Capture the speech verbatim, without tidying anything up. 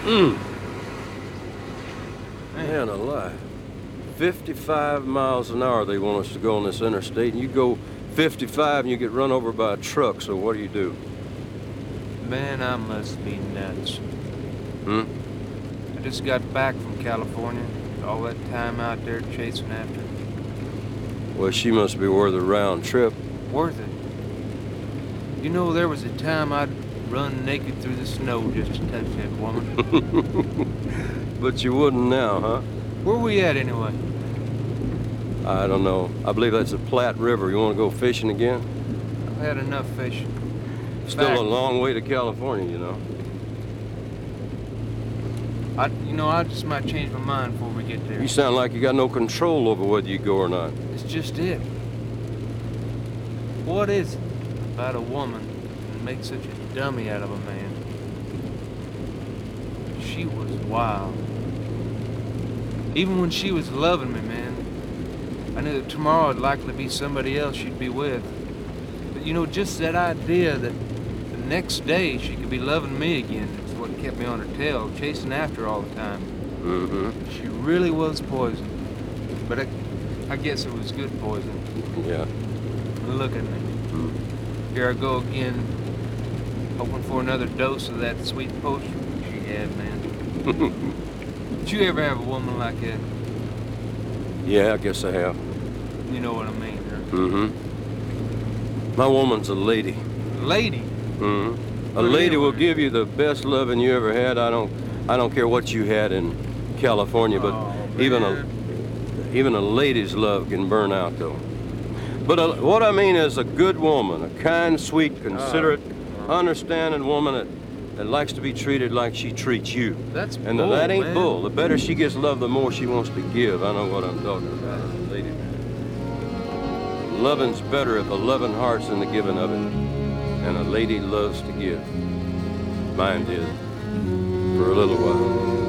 Mm. Man alive. fifty-five miles an hour they want us to go on this interstate, and you go fifty-five and you get run over by a truck, so what do you do? Man, I must be nuts. Hmm? I just got back from California. All that time out there chasing after her. Well, she must be worth a round trip. Worth it. You know, there was a time I'd run naked through the snow just to touch that woman. But you wouldn't now, huh? Where we at, anyway? I don't know. I believe that's the Platte River. You want to go fishing again? I've had enough fishing. Still Back. a long way to California, you know. I, you know, I just might change my mind before we get there. You sound like you got no control over whether you go or not. It's just it. What is it about a woman that makes such a dummy out of a man? She was wild. Even when she was loving me, man, I knew that tomorrow would likely be somebody else she'd be with. But you know, just that idea that the next day she could be loving me again is what kept me on her tail, chasing after her all the time. Mm-hmm. She really was poison. But I, I guess it was good poison. Yeah. Look at me. Mm. Here I go again, hoping for another dose of that sweet potion she had, man. Did you ever have a woman like that? Yeah, I guess I have. You know what I mean, huh? Mm-hmm. My woman's a lady. Lady? Mm-hmm. A lady will give you the best loving you ever had. I don't, I don't care what you had in California, but Oh, even a, even a lady's love can burn out, though. But a, what I mean is a good woman, a kind, sweet, considerate, uh, understanding woman that, that likes to be treated like she treats you. That's And bull, that ain't man. bull. The better she gets love, the more she wants to give. I know what I'm talking about, lady. Loving's better if a loving heart's in the giving of it. And a lady loves to give. Mine did. For a little while.